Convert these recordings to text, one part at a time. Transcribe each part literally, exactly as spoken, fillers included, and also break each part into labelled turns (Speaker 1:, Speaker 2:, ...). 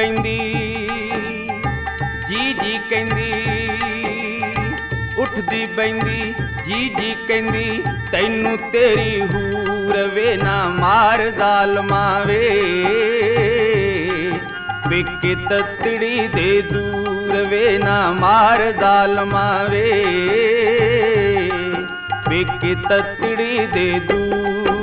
Speaker 1: ਪੈਂਦੀ ਜੀ ਜੀ ਕਹਿੰਦੀ, ਉੱਠਦੀ ਬੈਂਦੀ ਜੀ ਜੀ ਕਹਿੰਦੀ, ਤੈਨੂੰ ਤੇਰੀ ਹੂਰ ਵੇ ਨਾ ਮਾਰ ਜ਼ਾਲਮਾਂ ਵੇ, ਵੇਖੇ ਤਤੜੀ ਦੇ ਦੂਰ ਵੇ ਨਾ ਮਾਰ ਜ਼ਾਲਮਾਂ ਵੇ, ਵੇਖੇ ਤਤੜੀ ਦੇ ਦੂਰ।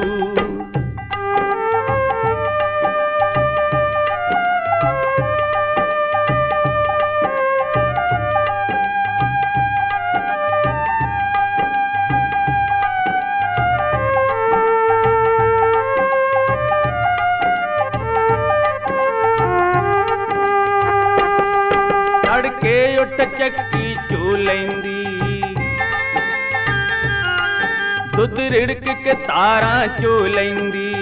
Speaker 1: ਤੜਕੇ ਉੱਠ ਚੱਕੀ ਚੋ ਲੈਂਦੀ, ਦੁੱਧ ਰਿੜਕ ਕੇ ਤਾਰਾਂ ਚੋ ਲੈਂਦੀ,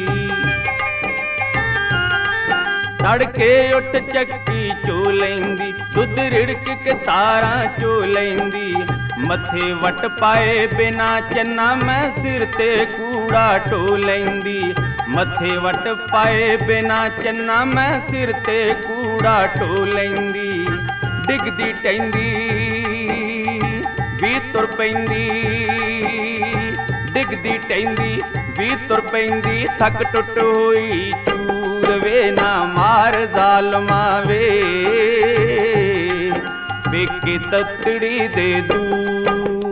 Speaker 1: ਤੜਕੇ ਉੱਠ ਚੱਕੀ ਚੋ ਲੈਂਦੀ, ਦੁੱਧ ਰਿੜਕ ਕੇ ਤਾਰਾਂ ਚੋ ਲੈਂਦੀ, ਮੱਥੇ ਵੱਟ ਪਾਏ ਬਿਨਾ ਚੰਨਾ ਮੈਂ ਸਿਰ ਤੇ ਕੂੜਾ ਢੋ ਲੈਂਦੀ, ਮੱਥੇ ਵੱਟ ਪਾਏ ਬਿਨਾ ਚੰਨਾ ਮੈਂ ਸਿਰ ਤੇ ਕੂੜਾ ਢੋ ਲੈਂਦੀ, ਡਿੱਗਦੀ ਟੈਂਦੀ ਵੀ ਤੁਰ ਪੈਂਦੀ, ਡਿੱਗਦੀ ਟੈਂਦੀ ਵੀ ਤੁਰ ਪੈਂਦੀ, ਥੱਕ ਟੁੱਟ ਹੋਈ ਚੂਰ ਵੇ ਨਾ ਮਾਰ ਜ਼ਾਲਮਾਂ ਵੇ, ਵੇਖੇ ਤਤੜੀ ਦੇ ਦੂਰ।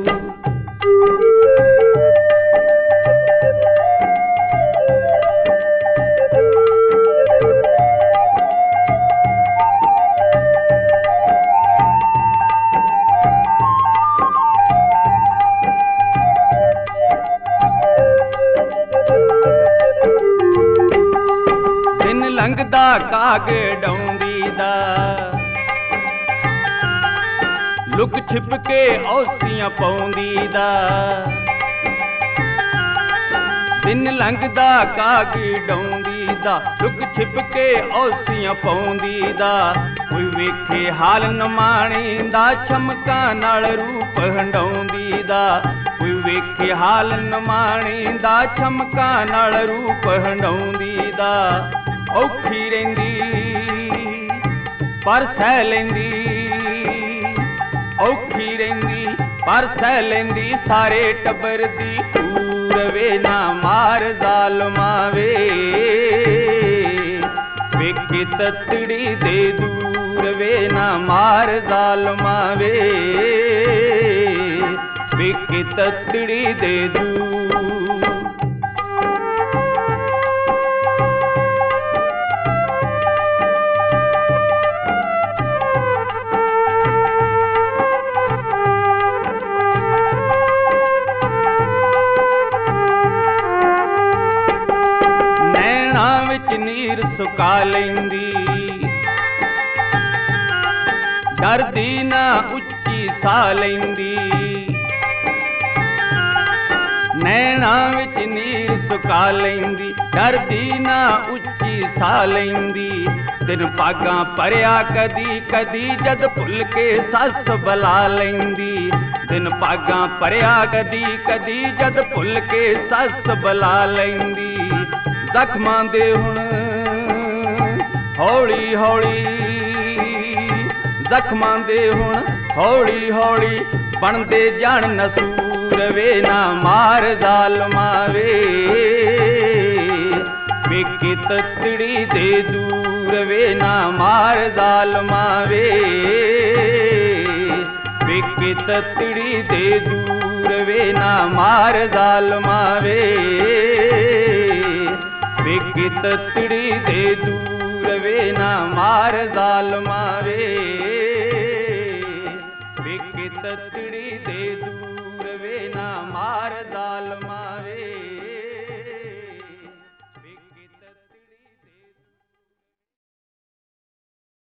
Speaker 1: ਲੰਘਦਾ ਕਾਗ ਡਾਉਂਦੀ ਦਾ, ਲੁਕ ਛਿਪ ਕੇ ਔਸੀਆਂ ਪਾਉਂਦੀ ਦਾ, ਦਿਨ ਲੰਘਦਾ ਕਾਗ ਡਾਉਂਦੀ ਦਾ, ਲੁਕ ਛਿਪ ਕੇ ਔਸੀਆਂ ਪਾਉਂਦੀ ਦਾ, ਕੋਈ ਵੇਖੇ ਹਾਲ ਨਮਾਣੀ ਦਾ, ਚਮਕਾਂ ਨਾਲ ਰੂਪ ਹੰਡਾਉਂਦੀ ਦਾ, ਕੋਈ ਵੇਖੇ ਹਾਲ ਨਮਾਣੀ ਦਾ, ਚਮਕਾਂ ਨਾਲ ਰੂਪ ਹੰਡਾਉਂਦੀ ਦਾ, ਔਖੀ ਰਹਿੰਦੀ ਪਰ ਸਹਿ ਲੈਂਦੀ, ਔਖੀ ਰਹਿੰਦੀ ਪਰ ਸਹਿ ਲੈਂਦੀ, ਸਾਰੇ ਟੱਬਰ ਦੀ ਧੂਰ ਵੇ ਨਾ ਮਾਰ ਜ਼ਾਲਮਾਂ ਵੇ, ਵੇਖੇ ਤਤੜੀ ਦੇ ਦੂਰ ਵੇ ਨਾ ਮਾਰ ਜ਼ਾਲਮਾਂ ਵੇ, ਵੇਖੇ ਤਤੜੀ ਦੇ ਦੂਰ। ਨੀਰ ਸੁਕਾ ਲੈਂਦੀ, ਡਰਦੀ ਨਾ ਉੱਚੀ ਸਾਹ ਲੈਂਦੀ, ਨੈਣਾ ਵਿੱਚ ਨੀਰ ਸੁਕਾ ਲੈਂਦੀ, ਡਰਦੀ ਨਾ ਉੱਚੀ ਸਾਹ ਲੈਂਦੀ, ਦਿਨ ਭਾਗਾਂ ਭਰਿਆ ਕਦੀ ਕਦੀ, ਜਦ ਭੁੱਲ ਕੇ ਸੱਸ ਬੁਲਾ ਲੈਂਦੀ, ਦਿਨ ਭਾਗਾਂ ਭਰਿਆ ਕਦੀ ਕਦੀ, ਜਦ ਭੁੱਲ ਕੇ ਸੱਸ ਬੁਲਾ ਲੈਂਦੀ, ਜ਼ਖਮਾਂ ਦੇ ਹੁਣ ਹੌਲੀ ਹੌਲੀ, ਜ਼ਖਮਾਂ ਦੇ ਹੁਣ ਹੌਲੀ ਹੌਲੀ, ਬਣਦੇ ਜਾਣ ਨਸੂਰ ਵੇ ਨਾ ਮਾਰ ਜ਼ਾਲਮਾਂ ਵੇ, ਵੇਖੇ ਤਤੜੀ ਦੇ ਦੂਰ ਵੇ ਨਾ ਮਾਰ ਜ਼ਾਲਮਾਂ ਵੇ, ਵੇਖੇ ਤਤੜੀ ਦੇ ਦੂਰ ਵੇ ਨਾ ਮਾਰ ਜ਼ਾਲਮਾਂ ਵੇ, ਵੇਖੇ ਤਤੜੀ ਦੇ ਦੂਰ ਵੇ ਨਾ ਮਾਰ ਜ਼ਾਲਮਾਂ ਵੇ, ਵੇਖੇ ਤਤੜੀ ਦੇ ਦੂਰ ਵੇ ਨਾ ਮਾਰ ਜ਼ਾਲਮਾਂ ਵੇ।